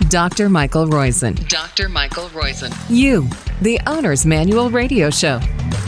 Dr. Michael Roizen. Dr. Michael Roizen. You, the Owner's Manual Radio Show.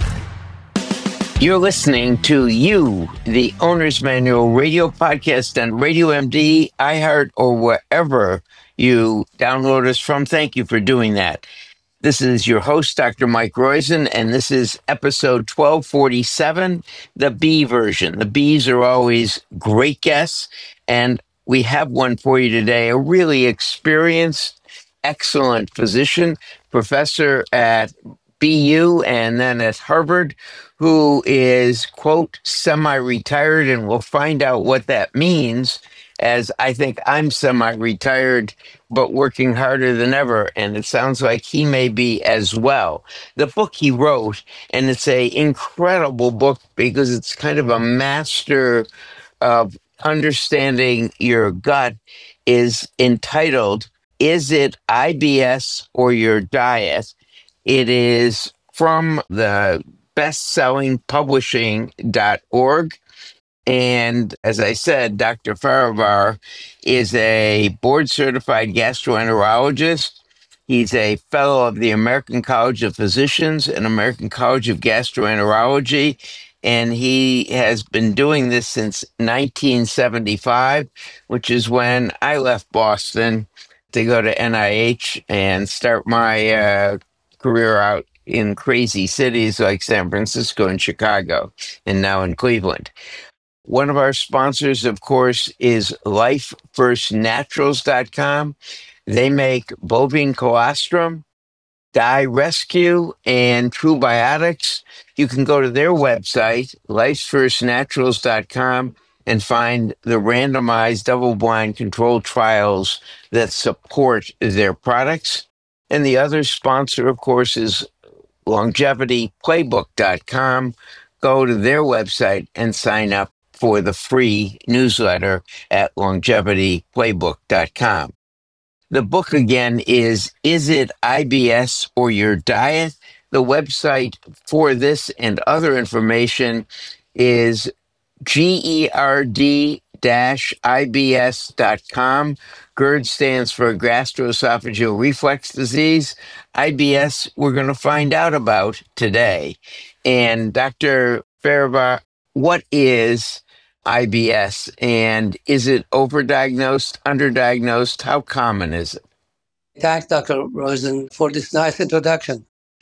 You're listening to You, the Owner's Manual Radio Podcast on Radio MD, iHeart, or wherever you download us from. Thank you for doing that. This is your host, Dr. Mike Roizen, and this is episode 1247, the B version. The Bs are always great guests, and we have one for you today, a really experienced, excellent physician, professor at BU and then at Harvard, who is, quote, semi-retired, and we'll find out what that means, as I think I'm semi-retired, but working harder than ever, and it sounds like he may be as well. The book he wrote, and it's an incredible book because it's kind of a master of understanding your gut, is entitled, Is It IBS or Your Diet? It is from the bestselling publishing.org. And as I said, Dr. Farivar is a board-certified gastroenterologist. He's a fellow of the American College of Physicians and American College of Gastroenterology. And he has been doing this since 1975, which is when I left Boston to go to NIH and start my career out in crazy cities like San Francisco and Chicago, and now in Cleveland. One of our sponsors, of course, is LifeFirstNaturals.com. They make bovine colostrum, Dye Rescue, and True Biotics. You can go to their website, LifeFirstNaturals.com, and find the randomized double-blind controlled trials that support their products. And the other sponsor, of course, is LongevityPlaybook.com. Go to their website and sign up for the free newsletter at LongevityPlaybook.com. The book again is It IBS or Your Diet? The website for this and other information is GERD-IBS.com. GERD stands for gastroesophageal reflux disease. IBS, we're going to find out about today. And Dr. Farivar, what is IBS, and is it overdiagnosed, underdiagnosed? How common is it? Thanks, Dr. Roizen, for this nice introduction.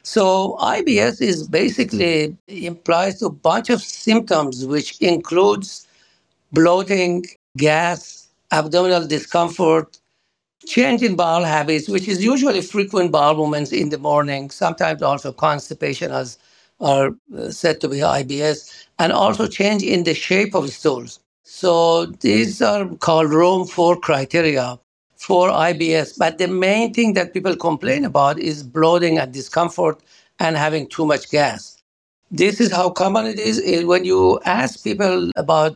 So IBS is basically implies a bunch of symptoms, which includes bloating, gas, abdominal discomfort, change in bowel habits, which is usually frequent bowel movements in the morning, sometimes also constipation as are said to be IBS, and also change in the shape of stools. So these are called Rome 4 criteria for IBS. But the main thing that people complain about is bloating and discomfort and having too much gas. This is how common it is. When you ask people about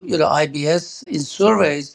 IBS in surveys,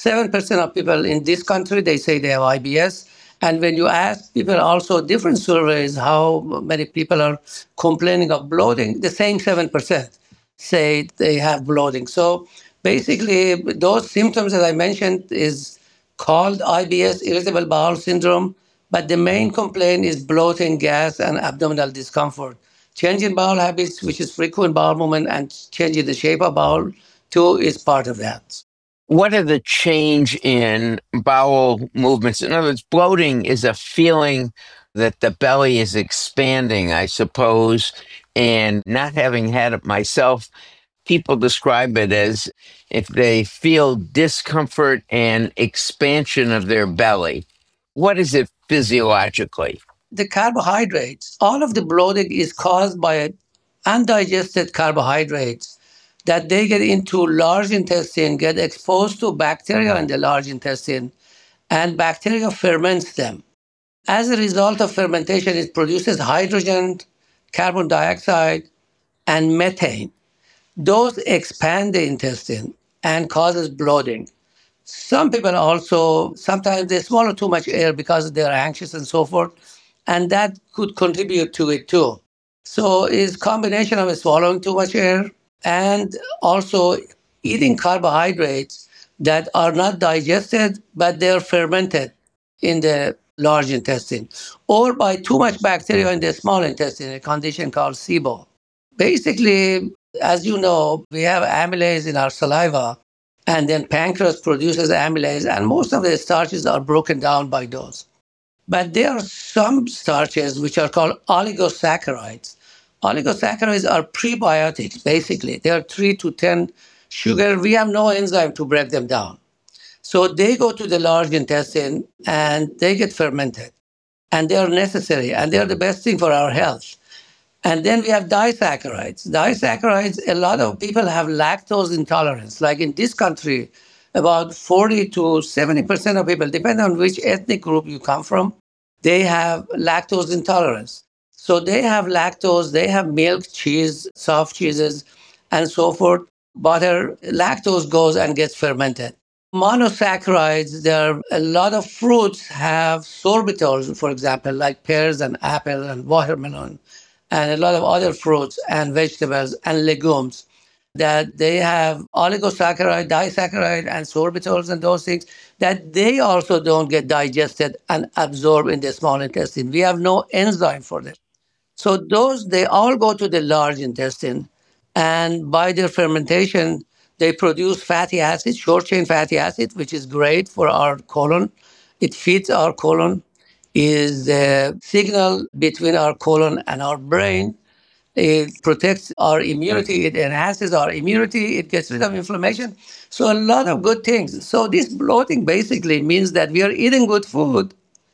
7% of people in this country, they say they have IBS. And when you ask people also different surveys, how many people are complaining of bloating, the same 7% say they have bloating. So basically, those symptoms that I mentioned is called IBS, irritable bowel syndrome, but the main complaint is bloating, gas, and abdominal discomfort. Change in bowel habits, which is frequent bowel movement, and change in the shape of bowel, too, is part of that. What are the change in bowel movements? In other words, bloating is a feeling that the belly is expanding, I suppose, and not having had it myself, people describe it as if they feel discomfort and expansion of their belly. What is it physiologically? The carbohydrates, all of the bloating is caused by undigested carbohydrates that they get into large intestine, get exposed to bacteria in the large intestine, and bacteria ferments them. As a result of fermentation, it produces hydrogen, carbon dioxide, and methane. Those expand the intestine and causes bloating. Some people also, sometimes they swallow too much air because they're anxious and so forth, and that could contribute to it too. So it's a combination of swallowing too much air and also eating carbohydrates that are not digested, but they're fermented in the large intestine, or by too much bacteria in the small intestine, a condition called SIBO. Basically, as you know, we have amylase in our saliva, and then pancreas produces amylase, and most of the starches are broken down by those. But there are some starches which are called oligosaccharides. Oligosaccharides are prebiotics, basically. They are 3 to 10 sugar. We have no enzyme to break them down. So they go to the large intestine and they get fermented. And they are necessary and they are the best thing for our health. And then we have disaccharides. Disaccharides, a lot of people have lactose intolerance. Like in this country, about 40 to 70% of people, depending on which ethnic group you come from, they have lactose intolerance. So they have lactose, they have milk, cheese, soft cheeses, and so forth. Butter, lactose goes and gets fermented. Monosaccharides, there are a lot of fruits have sorbitol, for example, like pears and apple and watermelon, and a lot of other fruits and vegetables and legumes that they have oligosaccharide, disaccharide, and sorbitols and those things that they also don't get digested and absorbed in the small intestine. We have no enzyme for them. So those, they all go to the large intestine, and by their fermentation, they produce fatty acid, short chain fatty acid, which is great for our colon. It feeds our colon, is the signal between our colon and our brain. It protects our immunity, it enhances our immunity, it gets rid of inflammation. So, a lot of good things. So, this bloating basically means that we are eating good food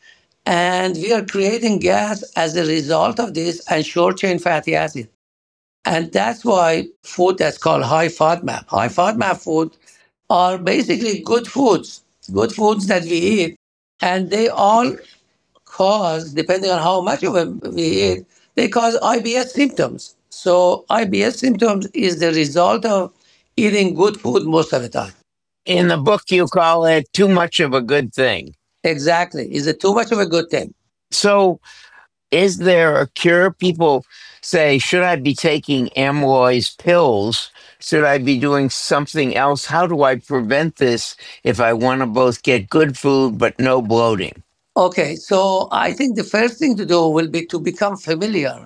and we are creating gas as a result of this and short chain fatty acid. And that's why food that's called high FODMAP food are basically good foods that we eat. And they all cause, depending on how much of it we eat, they cause IBS symptoms. So IBS symptoms is the result of eating good food most of the time. In the book, you call it too much of a good thing. Exactly. Is it too much of a good thing? So, is there a cure? People say, should I be taking amyloid pills? Should I be doing something else? How do I prevent this if I want to both get good food but no bloating? Okay, so I think the first thing to do will be to become familiar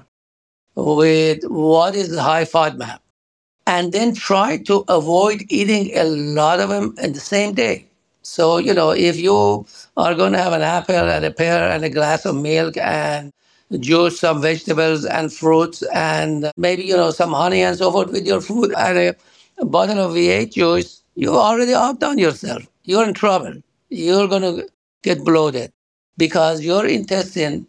with what is high FODMAP and then try to avoid eating a lot of them in the same day. So, if you are going to have an apple and a pear and a glass of milk and juice, some vegetables and fruits, and maybe, some honey and so forth with your food and a bottle of V8 juice, you already outdone yourself. You're in trouble. You're going to get bloated because your intestine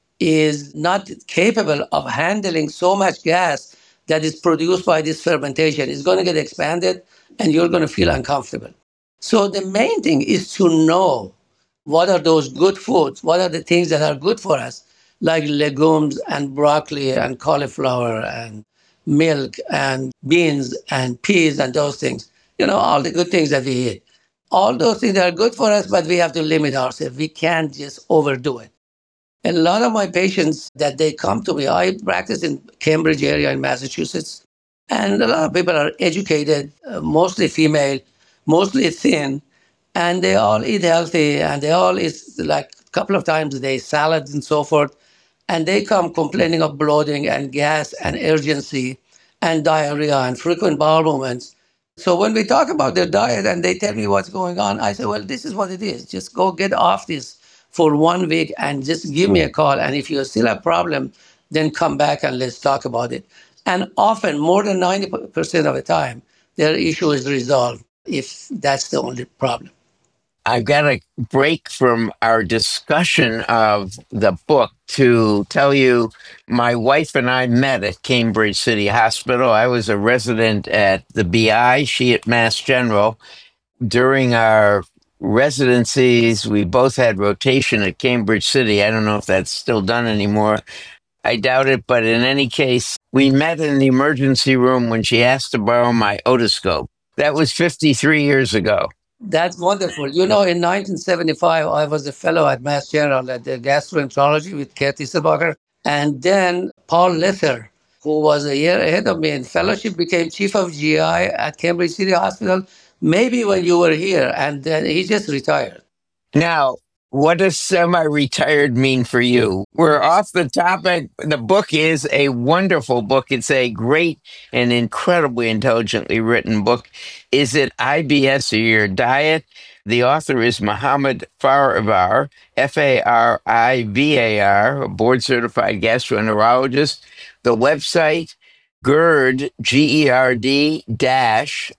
is not capable of handling so much gas that is produced by this fermentation. It's going to get expanded and you're going to feel uncomfortable. So the main thing is to know what are those good foods, what are the things that are good for us, like legumes and broccoli and cauliflower and milk and beans and peas and those things. All the good things that we eat. All those things are good for us, but we have to limit ourselves. We can't just overdo it. A lot of my patients that they come to me, I practice in Cambridge area in Massachusetts, and a lot of people are educated, mostly female, mostly thin, and they all eat healthy, and they all eat like a couple of times a day, salads and so forth, and they come complaining of bloating and gas and urgency and diarrhea and frequent bowel movements. So when we talk about their diet and they tell me what's going on, I say, well, this is what it is. Just go get off this for 1 week and just give me a call. And if you still have a problem, then come back and let's talk about it. And often, more than 90% of the time, their issue is resolved if that's the only problem. I've got to break from our discussion of the book to tell you my wife and I met at Cambridge City Hospital. I was a resident at the BI, she at Mass General. During our residencies, we both had rotation at Cambridge City. I don't know if that's still done anymore. I doubt it, but in any case, we met in the emergency room when she asked to borrow my otoscope. That was 53 years ago. That's wonderful. In 1975, I was a fellow at Mass General at the gastroenterology with Kurt Isselbacher. And then Paul Lether, who was a year ahead of me in fellowship, became chief of GI at Cambridge City Hospital, maybe when you were here. And then he just retired. Now, What does semi-retired mean for you? We're off the topic. The book is a wonderful book. It's a great and incredibly intelligently written book. Is it IBS or your diet? The author is Mohammed Farivar, Farivar, a board-certified gastroenterologist. The website, GERD, GERD dash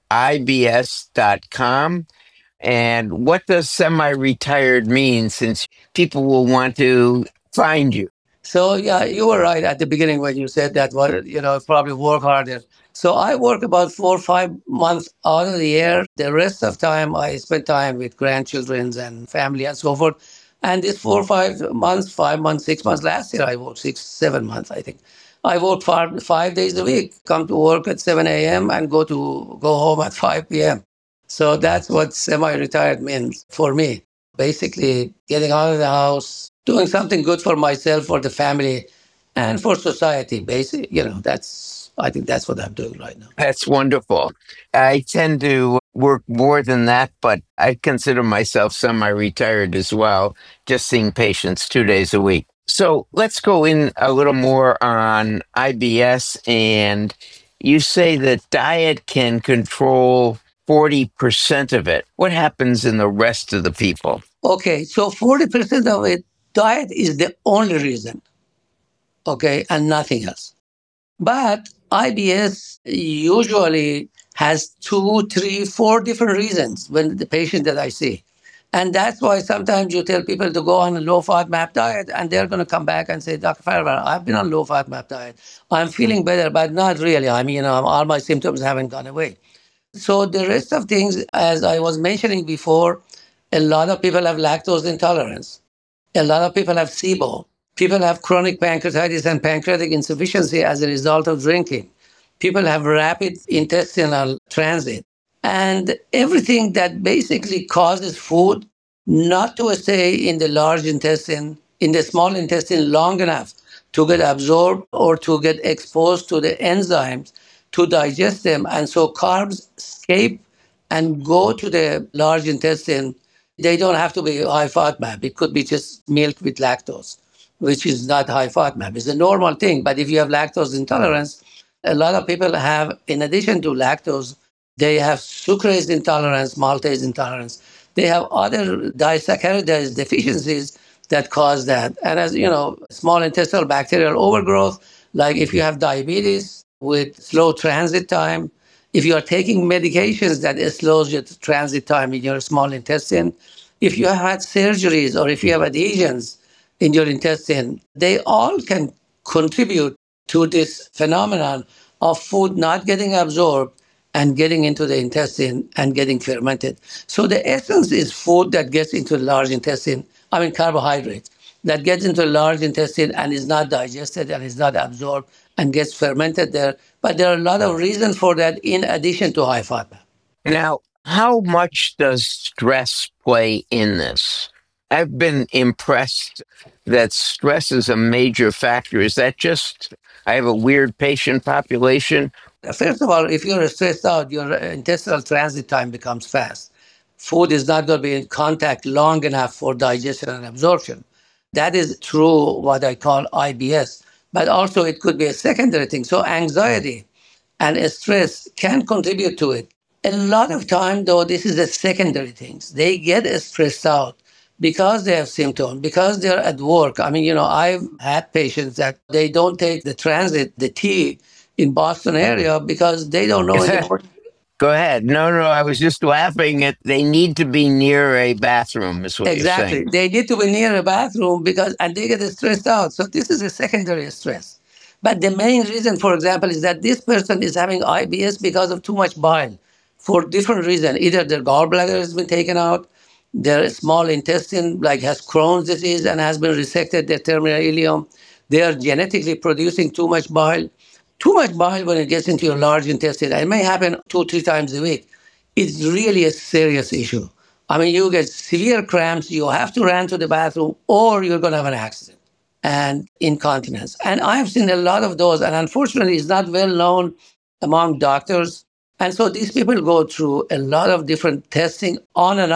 IBS.com. And what does semi-retired mean, since people will want to find you? So yeah, you were right at the beginning when you said that. Well, probably work harder. So I work about 4 or 5 months out of the year. The rest of time I spend time with grandchildren and family and so forth. And this 4 or 5 months, 5 months, 6 months. Last year I worked 6, 7 months, I think. I worked 5 days a week. Come to work at 7 a.m. and go home at 5 p.m. So that's what semi-retired means for me. Basically, getting out of the house, doing something good for myself, for the family, and for society. Basically, I think that's what I'm doing right now. That's wonderful. I tend to work more than that, but I consider myself semi-retired as well, just seeing patients 2 days a week. So let's go in a little more on IBS. And you say that diet can control 40% of it. What happens in the rest of the people? Okay, so 40% of it, diet is the only reason, okay, and nothing else. But IBS usually has 2, 3, 4 different reasons when the patient that I see. And that's why sometimes you tell people to go on a low fat MAP diet, and they're going to come back and say, Dr. Farber, I've been on low fat MAP diet. I'm feeling better, but not really. I mean, all my symptoms haven't gone away. So the rest of things, as I was mentioning before, a lot of people have lactose intolerance. A lot of people have SIBO. People have chronic pancreatitis and pancreatic insufficiency as a result of drinking. People have rapid intestinal transit. And everything that basically causes food not to stay in the large intestine, in the small intestine long enough to get absorbed or to get exposed to the enzymes to digest them. And so carbs escape and go to the large intestine. They don't have to be high FODMAP. It could be just milk with lactose, which is not high FODMAP. It's a normal thing. But if you have lactose intolerance, a lot of people have, in addition to lactose, they have sucrase intolerance, maltase intolerance. They have other disaccharides deficiencies that cause that. And as you know, small intestinal bacterial overgrowth, like if you have diabetes with slow transit time, if you are taking medications that slows your transit time in your small intestine, if you have had surgeries or if you have adhesions in your intestine, they all can contribute to this phenomenon of food not getting absorbed and getting into the intestine and getting fermented. So the essence is food that gets into the large intestine, carbohydrates, that gets into the large intestine and is not digested and is not absorbed and gets fermented there. But there are a lot of reasons for that in addition to high FODMAP. Now, how much does stress play in this? I've been impressed that stress is a major factor. Is that just, I have a weird patient population? First of all, if you're stressed out, your intestinal transit time becomes fast. Food is not going to be in contact long enough for digestion and absorption. That is true, what I call IBS. But also, it could be a secondary thing. So, anxiety and stress can contribute to it. A lot of time, though, this is a secondary things. They get stressed out because they have symptoms, because they're at work. I've had patients that they don't take the transit, the T in Boston area because they don't know anymore. Go ahead. No, no, I was just laughing at they need to be near a bathroom, is what you're Exactly. saying. They need to be near a bathroom and they get stressed out. So this is a secondary stress. But the main reason, for example, is that this person is having IBS because of too much bile for different reasons. Either their gallbladder has been taken out, their small intestine has Crohn's disease and has been resected, their terminal ileum. They are genetically producing too much bile. Too much bile when it gets into your large intestine, it may happen 2 or 3 times a week. It's really a serious issue. You get severe cramps, you have to run to the bathroom, or you're going to have an accident and incontinence. And I've seen a lot of those, and unfortunately, it's not well known among doctors. And so these people go through a lot of different testing on and on.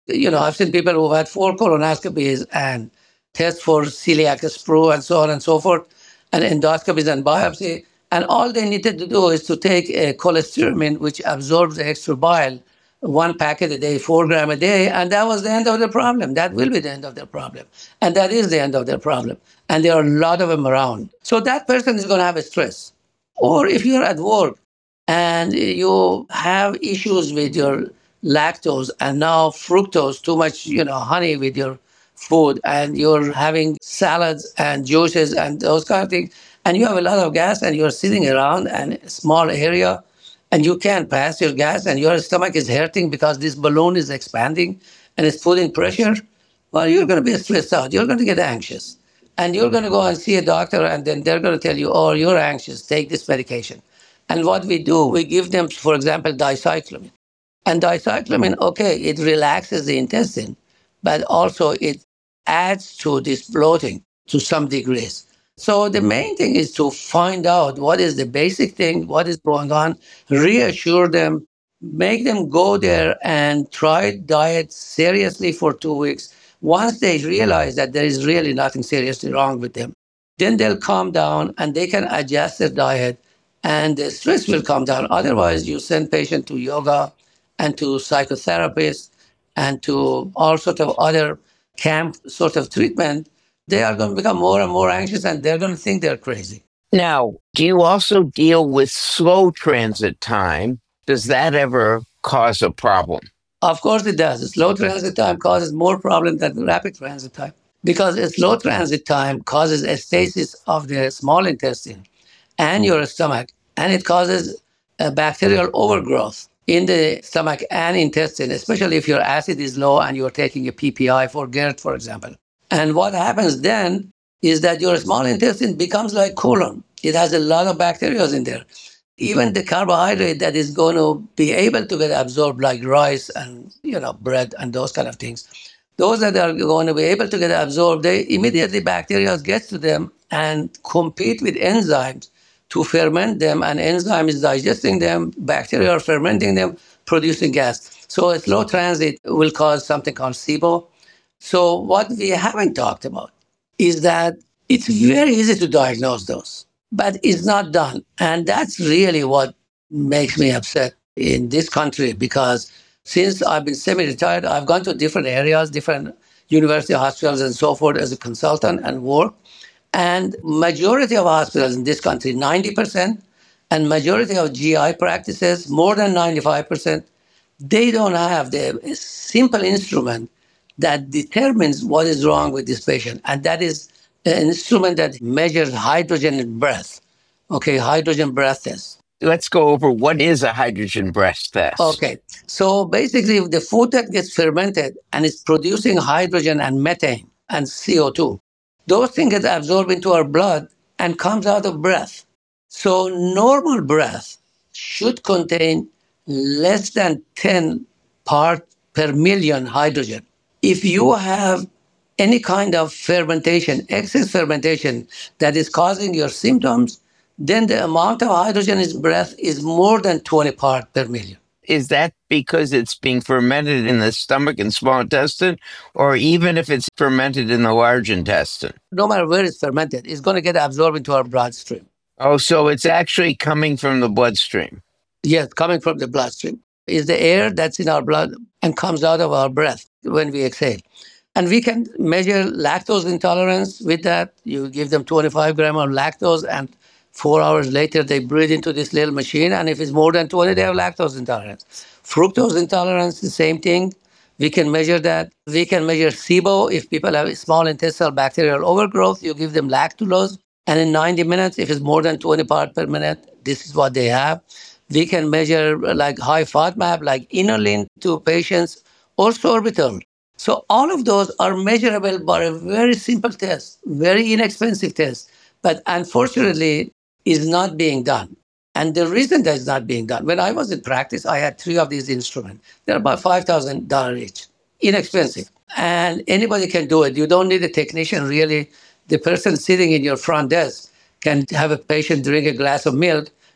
I've seen people who had 4 colonoscopies and tests for celiac sprue and so on and so forth, and endoscopies and biopsy. And all they needed to do is to take a cholestyramine, which absorbs the extra bile, 1 packet a day, 4 gram a day, and that was the end of the problem. That will be the end of their problem. And that is the end of their problem. And there are a lot of them around. So that person is going to have a stress. Or if you're at work and you have issues with your lactose and now fructose, too much, honey with your food, and you're having salads and juices and those kind of things, and you have a lot of gas and you're sitting around in a small area and you can't pass your gas and your stomach is hurting because this balloon is expanding and it's putting pressure, well, you're going to be stressed out. You're going to get anxious. And you're going to go and see a doctor, and then they're going to tell you, oh, you're anxious, take this medication. And what we do, we give them, for example, dicyclomine. And dicyclomine, okay, it relaxes the intestine, but also it adds to this bloating to some degrees. So the main thing is to find out what is the basic thing, what is going on, reassure them, make them go there and try diet seriously for 2 weeks. Once they realize that there is really nothing seriously wrong with them, then they'll calm down and they can adjust their diet and the stress will come down. Otherwise, you send patient to yoga and to psychotherapists and to all sort of other camp sort of treatment, they are going to become more and more anxious and they're going to think they're crazy. Now, do you also deal with slow transit time? Does that ever cause a problem? Of course it does. Slow transit time causes more problems than rapid transit time because a slow transit time causes a stasis of the small intestine and your stomach, and it causes a bacterial overgrowth in the stomach and intestine, especially if your acid is low and you're taking a PPI for GERD, for example. And what happens then is that your small intestine becomes like colon. It has a lot of bacteria in there. Even the carbohydrate that is going to be able to get absorbed, like rice and bread and those kind of things, those that are going to be able to get absorbed, they immediately bacteria gets to them and compete with enzymes to ferment them, and enzyme is digesting them, bacteria are fermenting them, producing gas. So a slow transit will cause something called SIBO. So what we haven't talked about is that it's very easy to diagnose those, but it's not done. And that's really what makes me upset in this country, because since I've been semi-retired, I've gone to different areas, different university hospitals and so forth as a consultant and work. And majority of hospitals in this country, 90%, and majority of GI practices, more than 95%, they don't have the simple instrument that determines what is wrong with this patient. And that is an instrument that measures hydrogen in breath. Okay, hydrogen breath test. Let's go over what is a hydrogen breath test. Okay, so basically the food that gets fermented and is producing hydrogen and methane and CO2, those things get absorbed into our blood and comes out of breath. So normal breath should contain less than 10 parts per million hydrogen. If you have any kind of fermentation, excess fermentation that is causing your symptoms, then the amount of hydrogen in breath is more than 20 parts per million. Is that because it's being fermented in the stomach and small intestine, or even if it's fermented in the large intestine? No matter where it's fermented, it's going to get absorbed into our bloodstream. Oh, so it's actually coming from the bloodstream. Yes, coming from the bloodstream. It's the air that's in our blood and comes out of our breath when we exhale. And we can measure lactose intolerance with that. You give them 25 grams of lactose, and 4 hours later, they breathe into this little machine. And if it's more than 20, they have lactose intolerance. Fructose intolerance, the same thing. We can measure that. We can measure SIBO. If people have small intestinal bacterial overgrowth, you give them lactulose. And in 90 minutes, if it's more than 20 parts per minute, this is what they have. We can measure like high FODMAP, like inulin to patients, or sorbitol. So all of those are measurable by a very simple test, very inexpensive test. But unfortunately, is not being done. And the reason that it's not being done, when I was in practice, I had 3 of these instruments. They're about $5,000 each, inexpensive. And anybody can do it. You don't need a technician, really. The person sitting in your front desk can have a patient drink a glass of milk,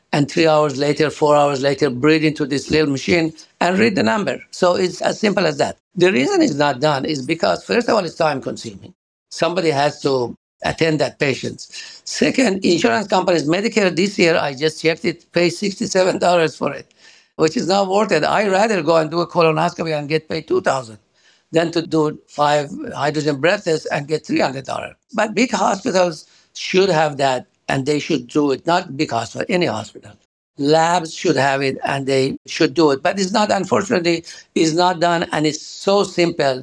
and 3 hours later, 4 hours later, breathe into this little machine and read the number. So it's as simple as that. The reason it's not done is because, first of all, it's time consuming. Somebody has to attend that patient. Second, insurance companies, Medicare this year, I just checked it, pay $67 for it, which is not worth it. I'd rather go and do a colonoscopy and get paid $2,000 than to do 5 hydrogen breath tests and get $300. But big hospitals should have that, and they should do it. Not big hospital, any hospital. Labs should have it, and they should do it. But it's not, unfortunately, it's not done, and it's so simple,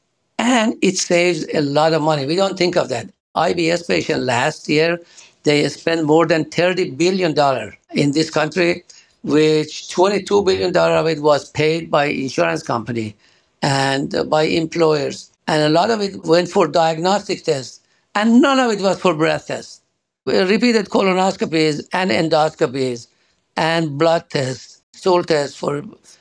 and it saves a lot of money. We don't think of that. IBS patient last year, they spent more than $30 billion in this country, which $22 billion of it was paid by insurance company and by employers. And a lot of it went for diagnostic tests, and none of it was for breath tests. We repeated colonoscopies and endoscopies and blood tests, stool tests for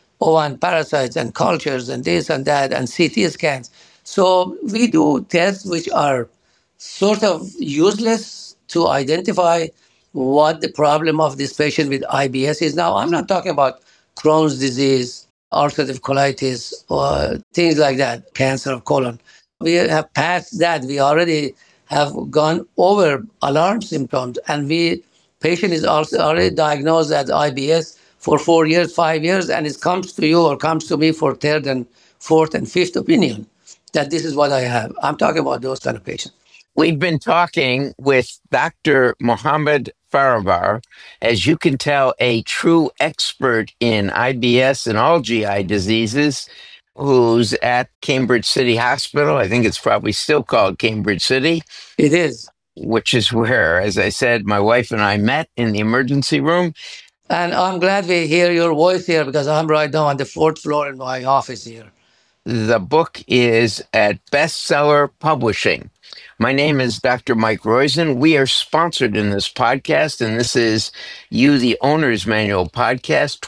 O1 parasites and cultures and this and that and CT scans. So we do tests which are sort of useless to identify what the problem of this patient with IBS is. Now, I'm not talking about Crohn's disease, ulcerative colitis, or things like that, cancer of colon. We have passed that. We already have gone over alarm symptoms, and patient is also already diagnosed as IBS for 4 years, 5 years, and it comes to you or comes to me for third and fourth and fifth opinion that this is what I have. I'm talking about those kind of patients. We've been talking with Dr. Mohammed Farivar, as you can tell, a true expert in IBS and all GI diseases, who's at Cambridge City Hospital. I think it's probably still called Cambridge City. It is. Which is where, as I said, my wife and I met in the emergency room. And I'm glad we hear your voice here because I'm right now on the fourth floor in my office here. The book is at Bestseller Publishing. My name is Dr. Mike Roizen. We are sponsored in this podcast, and this is You, the Owner's Manual podcast,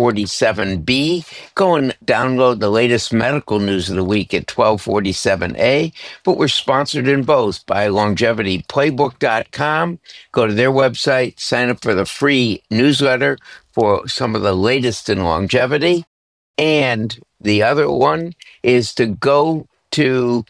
1247B. Go and download the latest medical news of the week at 1247A. But we're sponsored in both by LongevityPlaybook.com. Go to their website, sign up for the free newsletter for some of the latest in longevity. And the other one is to go to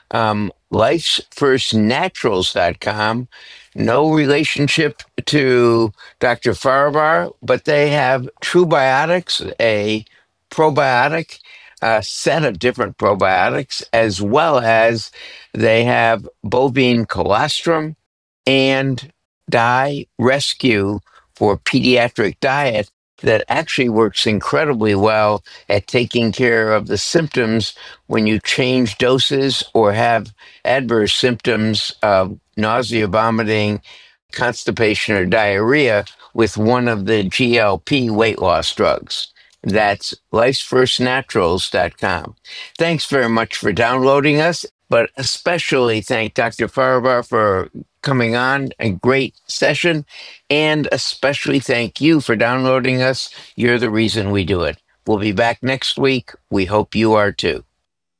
lifesfirstnaturals.com. No relationship to Dr. Farivar, but they have True Biotics, a probiotic, a set of different probiotics, as well as they have bovine colostrum and Dye Rescue for pediatric diet that actually works incredibly well at taking care of the symptoms when you change doses or have adverse symptoms of nausea, vomiting, constipation, or diarrhea with one of the GLP weight loss drugs. That's lifesfirstnaturals.com. Thanks very much for downloading us, but especially thank Dr. Farivar for coming on. A great session. And especially thank you for downloading us. You're the reason we do it. We'll be back next week. We hope you are too.